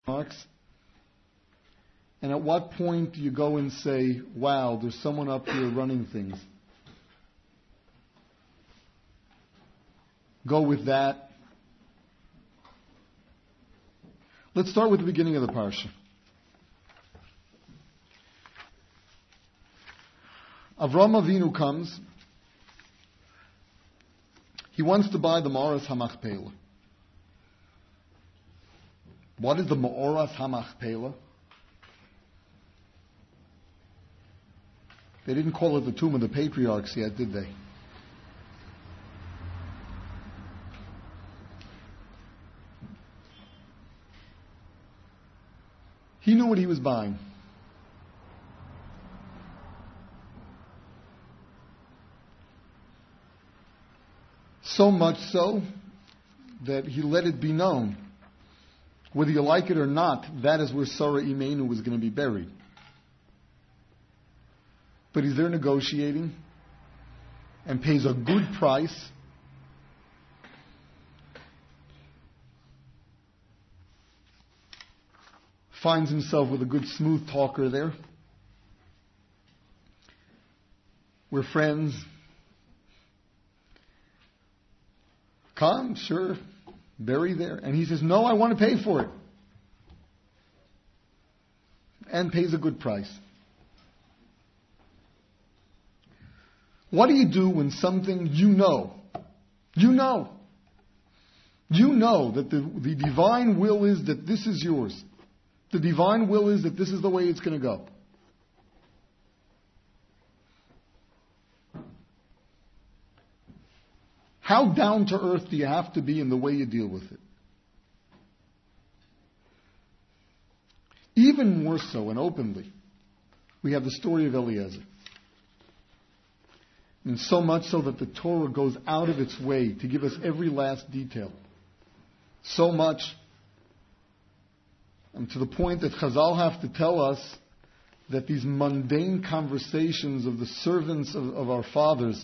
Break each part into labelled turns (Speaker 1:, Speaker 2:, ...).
Speaker 1: marks? And at what point do you go and say, wow, there's someone up here running things? Go with that. Let's start with the beginning of the parsha. Avram Avinu comes. He wants to buy the Ma'oras HaMachpelah. What is the Ma'oras HaMachpelah? They didn't call it the tomb of the patriarchs yet, did they? He knew what he was buying. So much so that he let it be known, whether you like it or not, that is where Sarah Imenu was going to be buried. But he's there negotiating and pays a good price. Finds himself with a good smooth talker there. We're friends. Come, sure, bury there. And he says, no, I want to pay for it. And pays a good price. What do you do when something you know that the divine will is that this is yours. The divine will is that this is the way it's going to go. How down to earth do you have to be in the way you deal with it? Even more so and openly, we have the story of Eliezer. And so much so that the Torah goes out of its way to give us every last detail. So much, and to the point that Chazal have to tell us that these mundane conversations of the servants of our fathers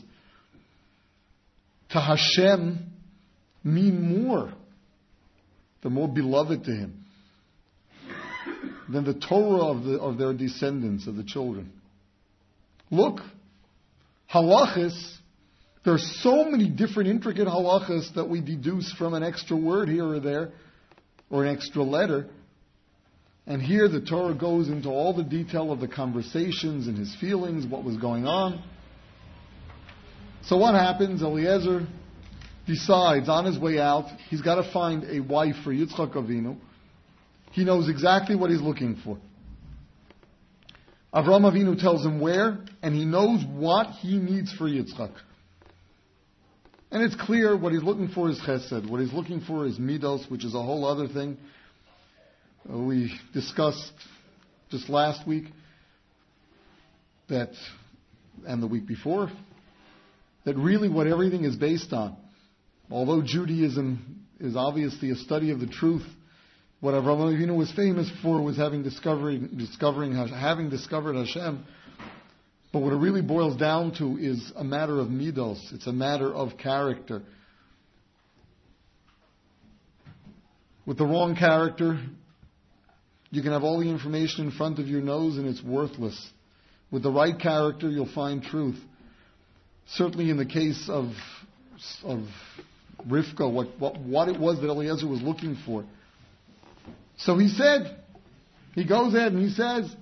Speaker 1: to Hashem mean more. They're more beloved to Him than the Torah of their descendants, of the children. Look, halachas, there are so many different intricate halachas that we deduce from an extra word here or there, or an extra letter. And here the Torah goes into all the detail of the conversations and his feelings, what was going on. So what happens? Eliezer decides on his way out, he's got to find a wife for Yitzchak Avinu. He knows exactly what he's looking for. Avram Avinu tells him where, and he knows what he needs for Yitzchak. And it's clear what he's looking for is chesed. What he's looking for is midos, which is a whole other thing. We discussed just last week that, and the week before, that really what everything is based on. Although Judaism is obviously a study of the truth, what Avraham Avinu was famous for was having discovered Hashem. But what it really boils down to is a matter of midos. It's a matter of character. With the wrong character, you can have all the information in front of your nose and it's worthless. With the right character, you'll find truth. Certainly in the case of Rivka, what it was that Eliezer was looking for. So he goes ahead and he says,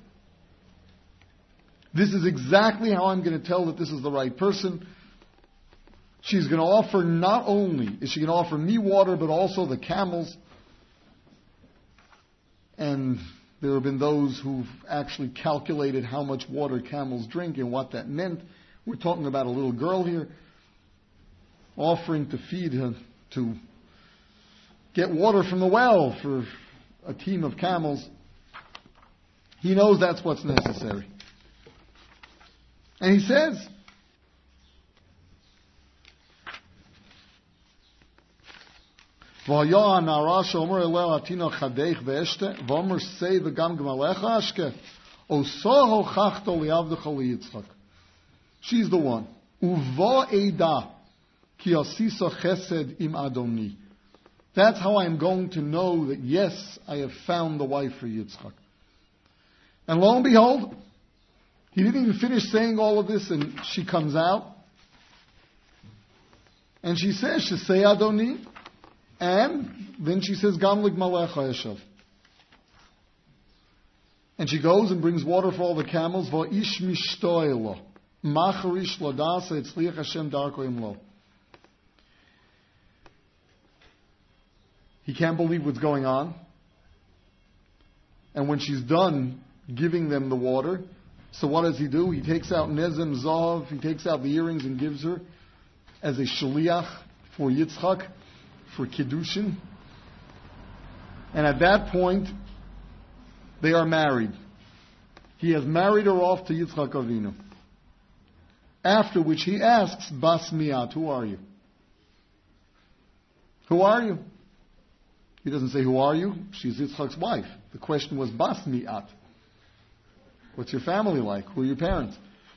Speaker 1: this is exactly how I'm going to tell that this is the right person. She's going to offer, not only is she going to offer me water, but also the camels. And there have been those who've actually calculated how much water camels drink and what that meant. We're talking about a little girl here offering to feed her, to get water from the well for a team of camels. He knows that's what's necessary. And he says, so she's the one. That's how I'm going to know that, yes, I have found the wife for Yitzchak. And lo and behold, he didn't even finish saying all of this, and she comes out. And she says, Shesei Adoni. And then she says, Gam ligmalecha eshav. And she goes and brings water for all the camels. Va'ish mishtoelo. Macharish lodasa etzliach Hashem darko imlo. He can't believe what's going on. And when she's done giving them the water, so what does he do? He takes out Nezem Zahav, he takes out the earrings and gives her as a shaliach for Yitzchak, for Kiddushin. And at that point, they are married. He has married her off to Yitzchak Avinu. After which he asks, Bas Miat, who are you? Who are you? He doesn't say, who are you? She's Yitzchak's wife. The question was, Bas Mi'at. What's your family like? Who are your parents?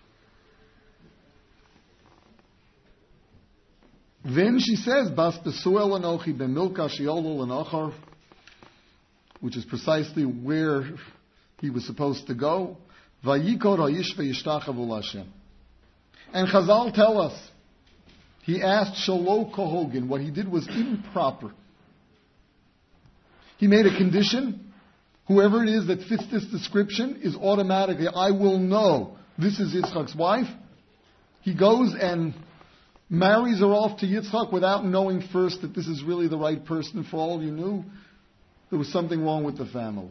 Speaker 1: Then she says, Bas Besuel Anochi ben Milka Shiolol Anochar, which is precisely where he was supposed to go. Vayikor Hayish Vayishtachavu L'Hashem. And Chazal tell us, he asked Shalo Kohogin. What he did was improper. He made a condition. Whoever it is that fits this description is automatically, I will know this is Yitzchak's wife. He goes and marries her off to Yitzchak without knowing first that this is really the right person. For all you knew, there was something wrong with the family.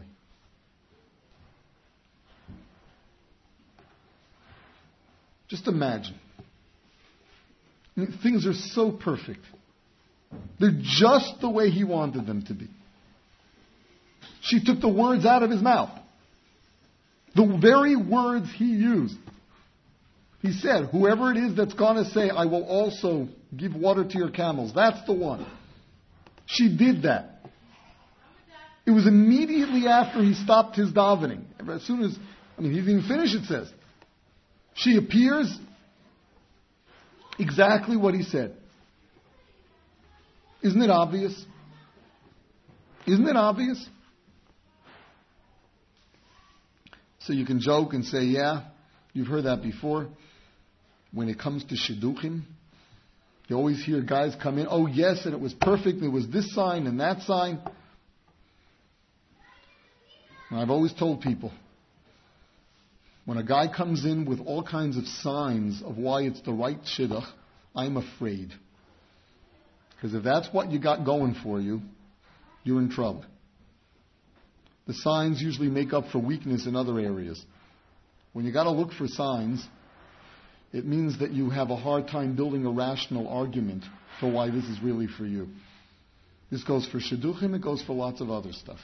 Speaker 1: Just imagine. I mean, things are so perfect. They're just the way he wanted them to be. She took the words out of his mouth. The very words he used. He said, whoever it is that's going to say, I will also give water to your camels, that's the one. She did that. It was immediately after he stopped his davening. As soon as, he didn't even finish, it says. She appears, exactly what he said. Isn't it obvious? Isn't it obvious? So you can joke and say, yeah, you've heard that before. When it comes to shidduchim, you always hear guys come in, oh yes, and it was perfect, and it was this sign and that sign. And I've always told people, when a guy comes in with all kinds of signs of why it's the right shidduch, I'm afraid. Because if that's what you got going for you, you're in trouble. The signs usually make up for weakness in other areas. When you got to look for signs, it means that you have a hard time building a rational argument for why this is really for you. This goes for shidduchim, it goes for lots of other stuff.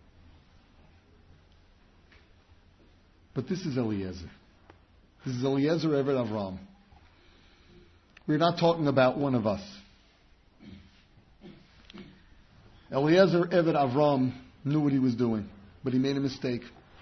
Speaker 1: But this is Eliezer. This is Eliezer Eved Avram. We're not talking about one of us. Eliezer Eved Avram knew what he was doing, but he made a mistake.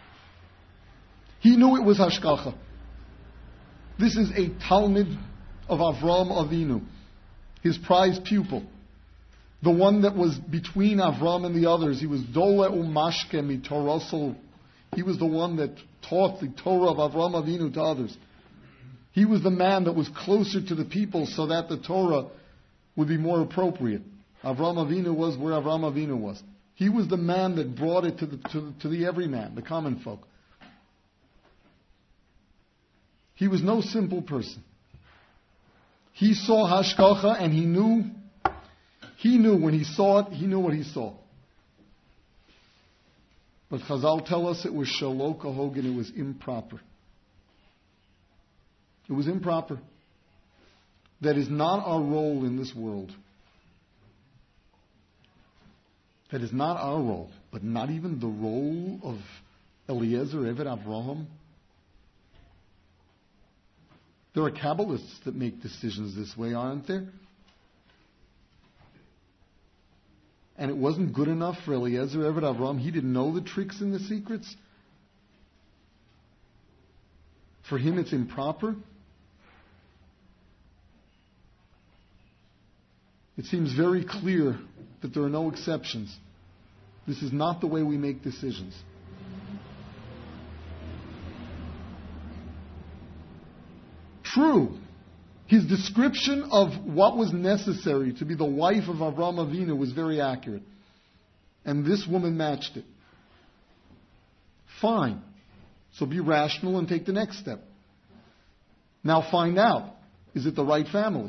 Speaker 1: He knew it was Hashkacha. This is a Talmid of Avram Avinu, his prized pupil. The one that was between Avram and the others. He was Dole Umashke Mitorosel. He was the one that taught the Torah of Avram Avinu to others. He was the man that was closer to the people so that the Torah would be more appropriate. Avram Avinu was where Avram Avinu was. He was the man that brought it to the everyman, the common folk. He was no simple person. He saw Hashkacha and he knew when he saw it, he knew what he saw. But Chazal tell us it was Shalo Kahogin, it was improper. It was improper. That is not our role in this world. That is not our role, but not even the role of Eliezer Eved Avraham. There are Kabbalists that make decisions this way, aren't there? And it wasn't good enough for Eliezer Eved Avram. He didn't know the tricks and the secrets. For him, it's improper. It seems very clear that there are no exceptions. This is not the way we make decisions. True, his description of what was necessary to be the wife of Avraham Avinu was very accurate. And this woman matched it. Fine. So be rational and take the next step. Now find out, is it the right family?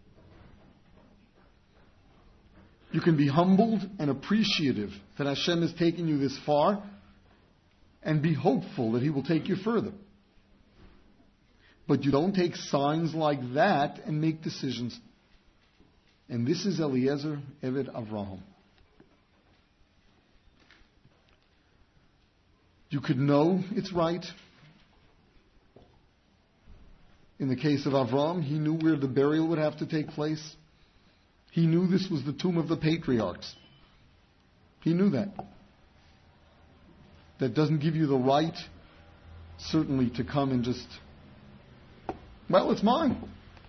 Speaker 1: You can be humbled and appreciative that Hashem has taken you this far, and be hopeful that He will take you further. But you don't take signs like that and make decisions. And this is Eliezer Eved Avraham. You could know it's right. In the case of Avraham, he knew where the burial would have to take place. He knew this was the tomb of the patriarchs. He knew that. That doesn't give you the right, certainly, to come and just, well, it's mine.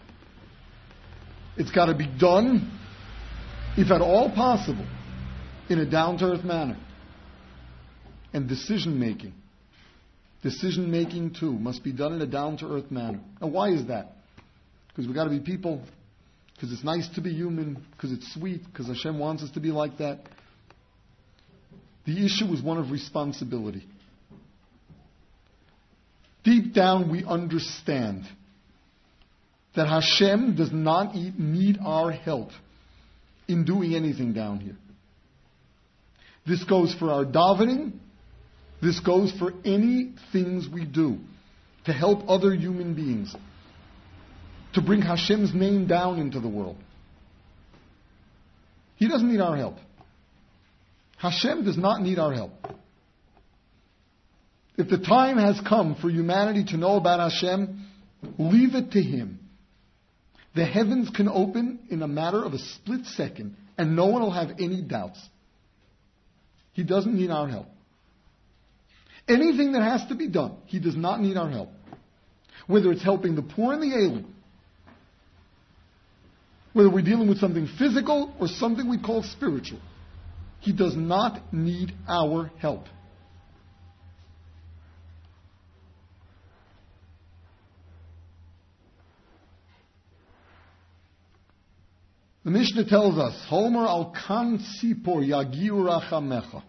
Speaker 1: It's got to be done, if at all possible, in a down-to-earth manner. And decision-making. Decision-making, too, must be done in a down-to-earth manner. And why is that? Because we've got to be people, because it's nice to be human, because it's sweet, because Hashem wants us to be like that. The issue is one of responsibility. Deep down, we understand that Hashem does not need our help in doing anything down here. This goes for our davening. This goes for any things we do to help other human beings, to bring Hashem's name down into the world. He doesn't need our help. Hashem does not need our help. If the time has come for humanity to know about Hashem, leave it to Him. The heavens can open in a matter of a split second, and no one will have any doubts. He doesn't need our help. Anything that has to be done, He does not need our help. Whether it's helping the poor and the ailing, whether we're dealing with something physical or something we call spiritual, He does not need our help. The Mishnah tells us, Homer al kan sipor yagiu rachamecha.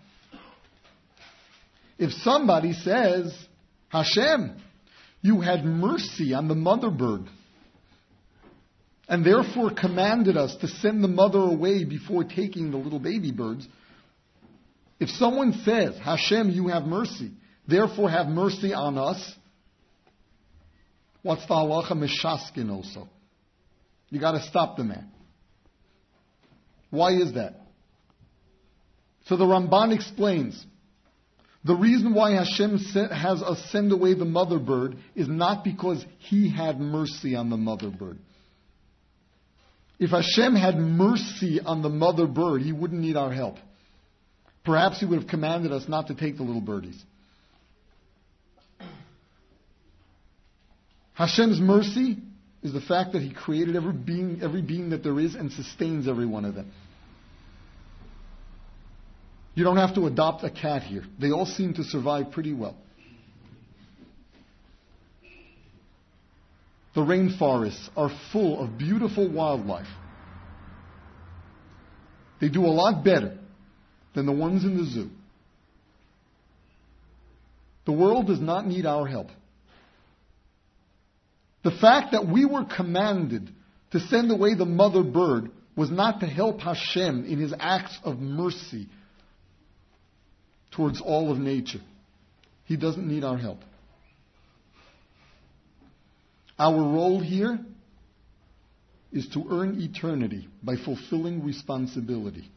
Speaker 1: If somebody says, Hashem, you had mercy on the mother bird, and therefore commanded us to send the mother away before taking the little baby birds. If someone says, Hashem, you have mercy, therefore have mercy on us, what's the halacha mishaskin also? You got to stop the man. Why is that? So the Ramban explains, the reason why Hashem has us send away the mother bird is not because He had mercy on the mother bird. If Hashem had mercy on the mother bird, He wouldn't need our help. Perhaps He would have commanded us not to take the little birdies. Hashem's mercy is the fact that He created every being that there is and sustains every one of them. You don't have to adopt a cat here. They all seem to survive pretty well. The rainforests are full of beautiful wildlife. They do a lot better than the ones in the zoo. The world does not need our help. The fact that we were commanded to send away the mother bird was not to help Hashem in His acts of mercy towards all of nature. He doesn't need our help. Our role here is to earn eternity by fulfilling responsibility.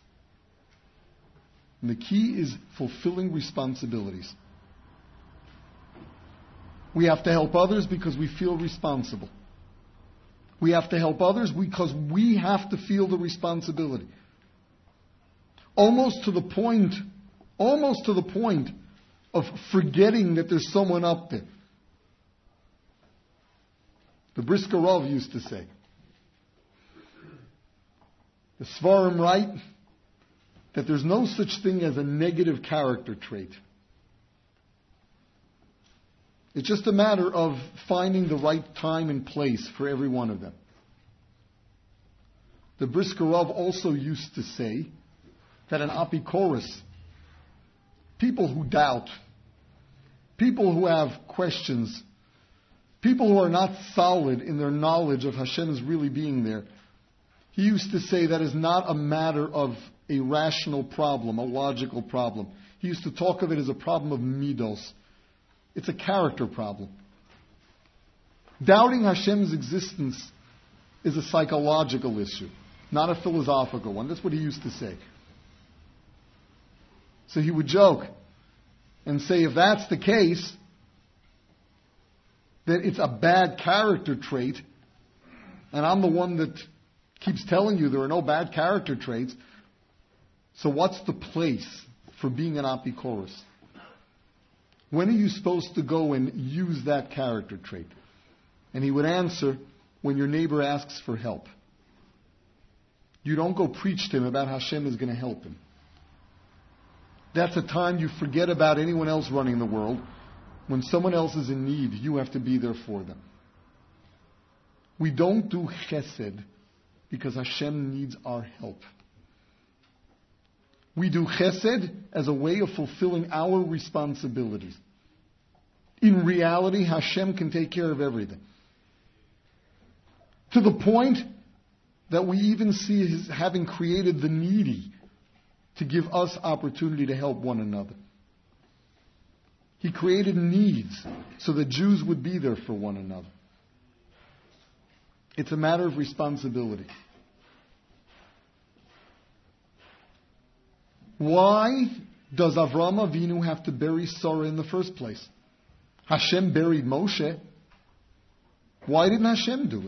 Speaker 1: And the key is fulfilling responsibilities. We have to help others because we feel responsible. We have to help others because we have to feel the responsibility. Almost to the point of forgetting that there's someone up there. The Brisker Rav used to say, The Svarim write that there's no such thing as a negative character trait. It's just a matter of finding the right time and place for every one of them. The Brisker Rav also used to say that an apikoros, people who doubt, people who have questions, people who are not solid in their knowledge of Hashem's really being there, he used to say that is not a matter of a rational problem, a logical problem. He used to talk of it as a problem of midos. It's a character problem. Doubting Hashem's existence is a psychological issue, not a philosophical one. That's what he used to say. So he would joke and say, if that's the case, that it's a bad character trait, and I'm the one that keeps telling you there are no bad character traits, so what's the place for being an apikoros? When are you supposed to go and use that character trait? And he would answer, when your neighbor asks for help. You don't go preach to him about how Hashem is going to help him. That's a time you forget about anyone else running the world. When someone else is in need, you have to be there for them. We don't do chesed because Hashem needs our help. We do chesed as a way of fulfilling our responsibilities. In reality, Hashem can take care of everything. To the point that we even see His having created the needy to give us opportunity to help one another. He created needs so that Jews would be there for one another. It's a matter of responsibility. Why does Avraham Avinu have to bury Sarah in the first place? Hashem buried Moshe. Why didn't Hashem do it?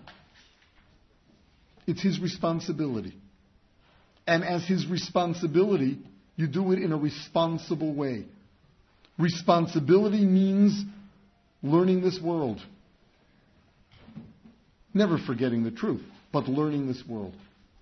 Speaker 1: It's His responsibility. And as His responsibility, you do it in a responsible way. Responsibility means learning this world. Never forgetting the truth, but learning this world.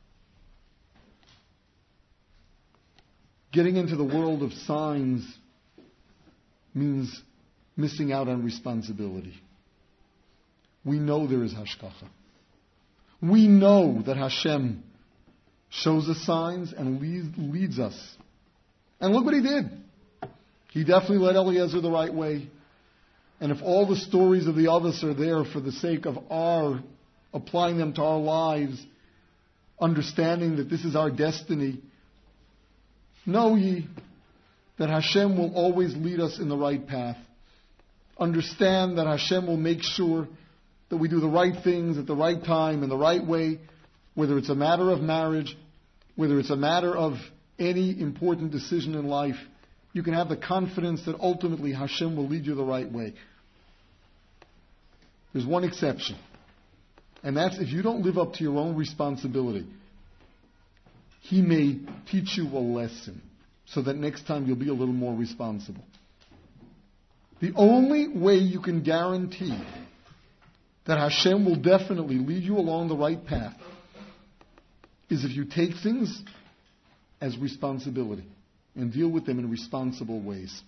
Speaker 1: Getting into the world of signs means missing out on responsibility. We know there is hashkacha. We know that Hashem shows us signs and leads us. And look what He did. He definitely led Eliezer the right way. And if all the stories of the others are there for the sake of our applying them to our lives, understanding that this is our destiny, know ye that Hashem will always lead us in the right path. Understand that Hashem will make sure that we do the right things at the right time in the right way, whether it's a matter of marriage, whether it's a matter of any important decision in life. You can have the confidence that ultimately Hashem will lead you the right way. There's one exception, and that's if you don't live up to your own responsibility. He may teach you a lesson so that next time you'll be a little more responsible. The only way you can guarantee that Hashem will definitely lead you along the right path is if you take things as responsibility and deal with them in responsible ways.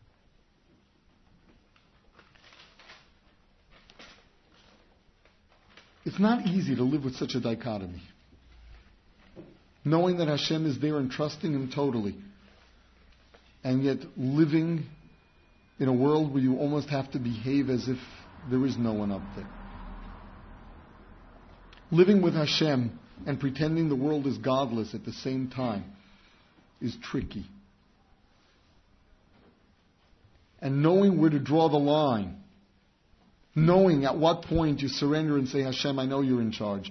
Speaker 1: It's not easy to live with such a dichotomy. Knowing that Hashem is there and trusting Him totally, and yet living in a world where you almost have to behave as if there is no one up there. Living with Hashem and pretending the world is godless at the same time is tricky. And knowing where to draw the line, knowing at what point you surrender and say, Hashem, I know you're in charge.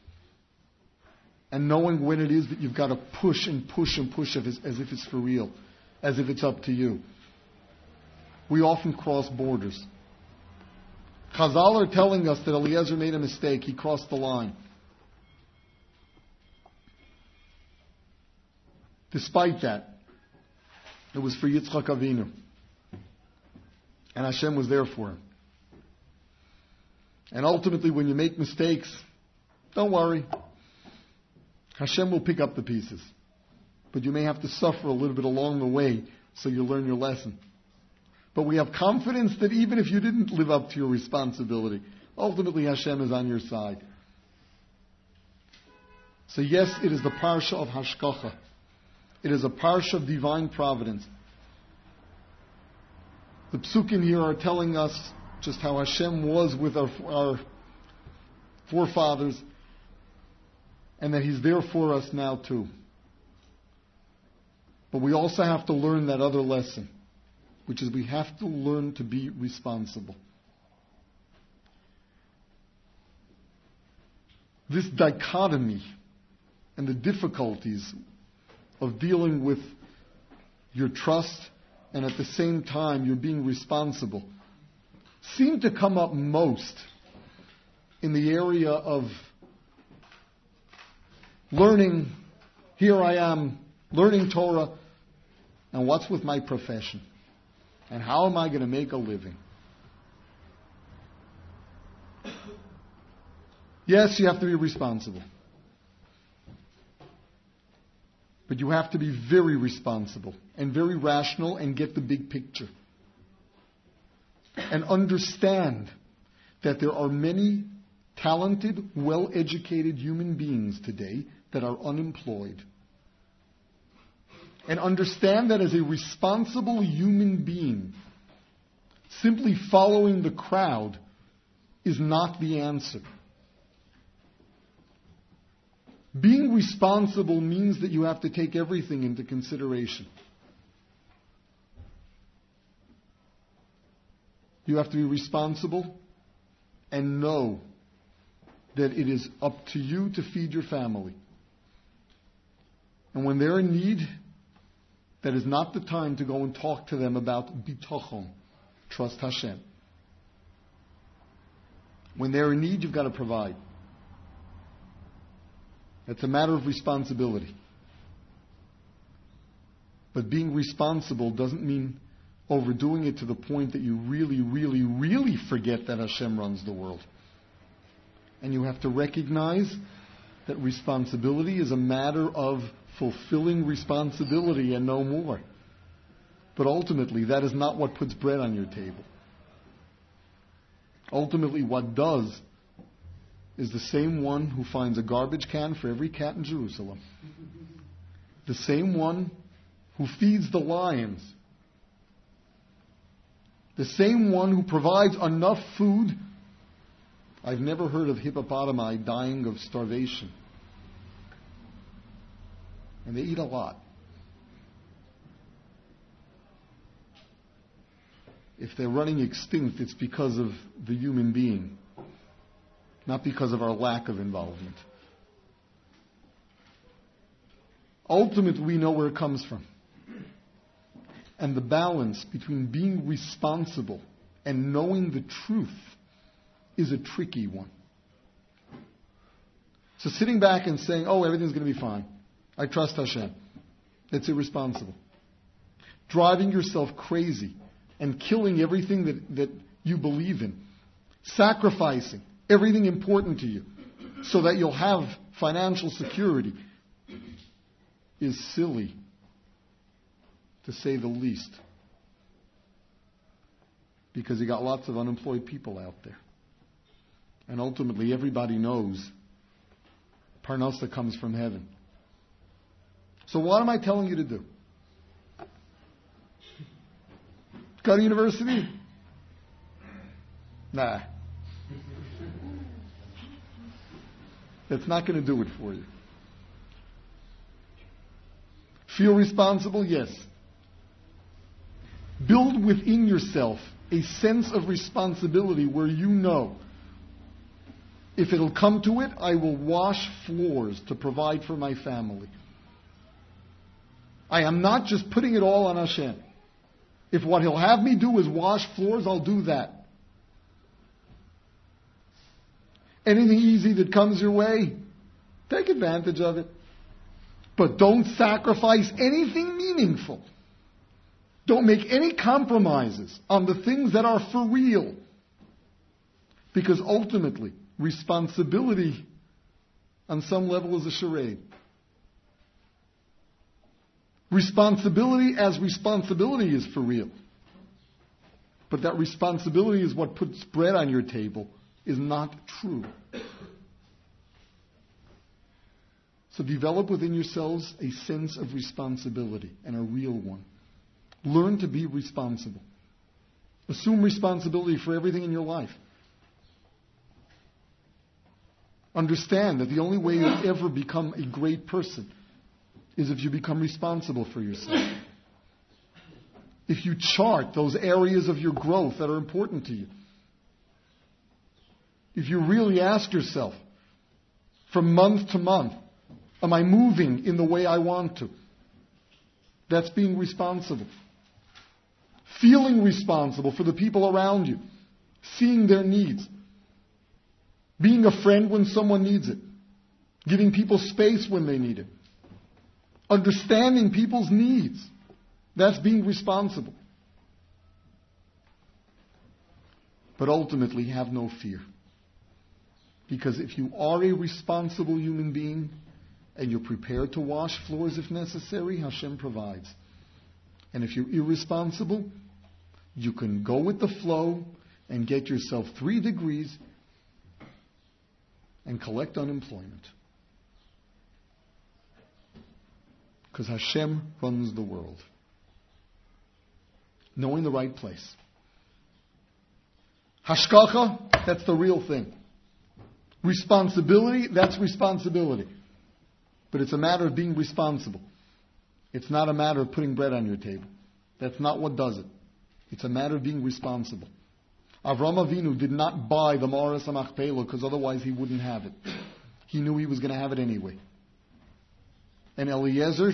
Speaker 1: And knowing when it is that you've got to push and push and push as if it's for real, as if it's up to you. We often cross borders. Chazal are telling us that Eliezer made a mistake. He crossed the line. Despite that, it was for Yitzchak Avinu. And Hashem was there for him. And ultimately, when you make mistakes, don't worry. Hashem will pick up the pieces. But you may have to suffer a little bit along the way so you learn your lesson. But we have confidence that even if you didn't live up to your responsibility, ultimately Hashem is on your side. So yes, it is the parsha of Hashgacha. It is a parsha of divine providence. The psukim here are telling us just how Hashem was with our forefathers, and that He's there for us now too. But we also have to learn that other lesson, which is we have to learn to be responsible. This dichotomy and the difficulties of dealing with your trust and at the same time you're being responsible seem to come up most in the area of learning. Here I am, learning Torah, and what's with my profession? And how am I going to make a living? Yes, you have to be responsible. But you have to be very responsible and very rational and get the big picture. And understand that there are many talented, well-educated human beings today that are unemployed. And understand that as a responsible human being, simply following the crowd is not the answer. Being responsible means that you have to take everything into consideration. You have to be responsible and know that it is up to you to feed your family. And when they're in need, that is not the time to go and talk to them about bitachon, trust Hashem. When they're in need, you've got to provide. It's a matter of responsibility. But being responsible doesn't mean overdoing it to the point that you really, really, really forget that Hashem runs the world. And you have to recognize that responsibility is a matter of fulfilling responsibility and no more. But ultimately, that is not what puts bread on your table. Ultimately, what does is the same one who finds a garbage can for every cat in Jerusalem. The same one who feeds the lions. The same one who provides enough food. I've never heard of hippopotami dying of starvation. And they eat a lot. If they're running extinct, it's because of the human being, not because of our lack of involvement. Ultimately, we know where it comes from. And the balance between being responsible and knowing the truth is a tricky one. So sitting back and saying, oh, everything's going to be fine. I trust Hashem. It's irresponsible. Driving yourself crazy and killing everything that you believe in. Sacrificing everything important to you so that you'll have financial security is silly, to say the least. Because you got lots of unemployed people out there. And ultimately everybody knows Parnasa comes from heaven. So what am I telling you to do? Go to university? Nah. That's not going to do it for you. Feel responsible? Yes. Build within yourself a sense of responsibility where you know, if it'll come to it, I will wash floors to provide for my family. I am not just putting it all on Hashem. If what He'll have me do is wash floors, I'll do that. Anything easy that comes your way, take advantage of it. But don't sacrifice anything meaningful. Don't make any compromises on the things that are for real. Because ultimately, responsibility on some level is a charade. Responsibility as responsibility is for real. But that responsibility is what puts bread on your table is not true. So develop within yourselves a sense of responsibility, and a real one. Learn to be responsible. Assume responsibility for everything in your life. Understand that the only way you'll ever become a great person is if you become responsible for yourself. If you chart those areas of your growth that are important to you. If you really ask yourself, from month to month, am I moving in the way I want to? That's being responsible. Feeling responsible for the people around you. Seeing their needs. Being a friend when someone needs it. Giving people space when they need it. Understanding people's needs. That's being responsible. But ultimately, have no fear. Because if you are a responsible human being, and you're prepared to wash floors if necessary, Hashem provides. And if you're irresponsible, you can go with the flow and get yourself 3 degrees and collect unemployment. Because Hashem runs the world. Knowing the right place. Hashkacha, that's the real thing. Responsibility, that's responsibility. But it's a matter of being responsible. It's not a matter of putting bread on your table. That's not what does it. It's a matter of being responsible. Avram Avinu did not buy the Ma'aras HaMachpelah because otherwise he wouldn't have it. He knew he was going to have it anyway. And Eliezer,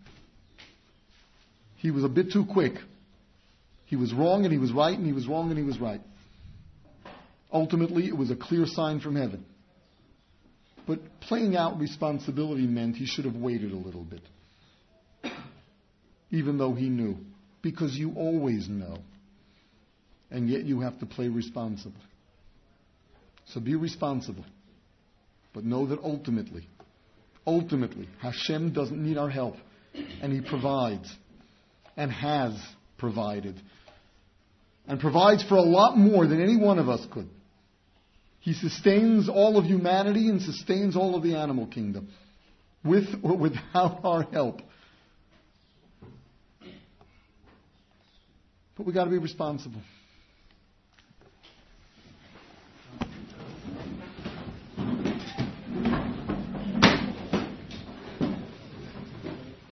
Speaker 1: he was a bit too quick. He was wrong and he was right, and he was wrong and he was right. Ultimately, it was a clear sign from heaven. But playing out responsibility meant he should have waited a little bit. Even though he knew. Because you always know. And yet you have to play responsible. So be responsible. But know that ultimately, Hashem doesn't need our help. And He provides. And has provided. And provides for a lot more than any one of us could. He sustains all of humanity and sustains all of the animal kingdom. With or without our help. But we've got to be responsible.